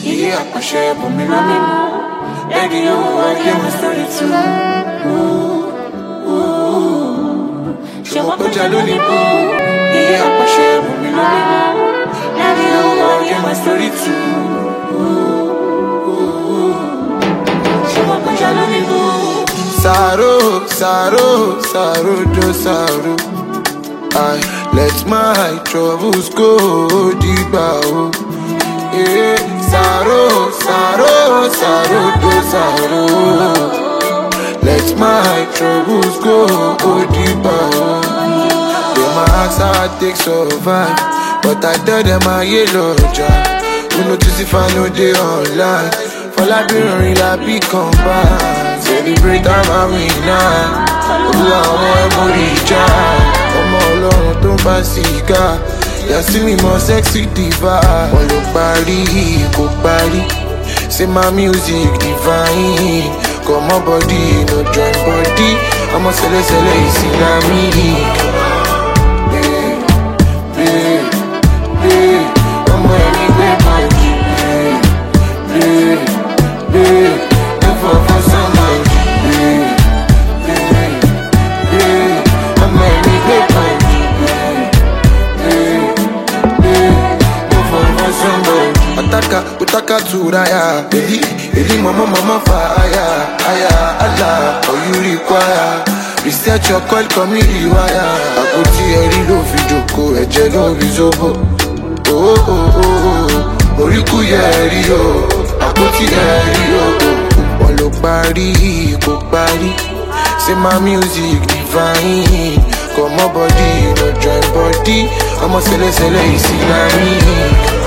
Yeah, I share for me, baby, you are here, my story too. Show up a jaloni boo. Yeah, I share for me, baby, you are here, my story too. Show up a jaloni boo. Sorrow, do sorrow. I let my troubles go deeper. Yeah, sorrow, do sorrow. Let my troubles go deeper. Yeah, my heart's hard take survive, but I tell them I yellow job. Who notice if I know they online? For la be combined. Celebrate I'm a winner. Who I want to reach out. Ọmọ Ọlọ́run tó ń bá sìgá, yà sí mi mọ sexy diva. Wọ́n ló parí kò parí, say my music divine. Come on body, no join body, ọmọ sẹlẹsẹlẹ Islamic. Ọmọ ẹni gbé bọ́ọ̀dì, no for somebody. Utaka turaya, baby, mama fire, Allah, all you require. Reset your call, come me rewire. Akoti eri lo fi joko, eje lo fi zobo. Oh, oriku ye eri yo, akoti eri yo. Wọ́n ló parí kò parí, say my music divine. Come on body, no join body, ọmọ sẹlẹsẹlẹ Islamic.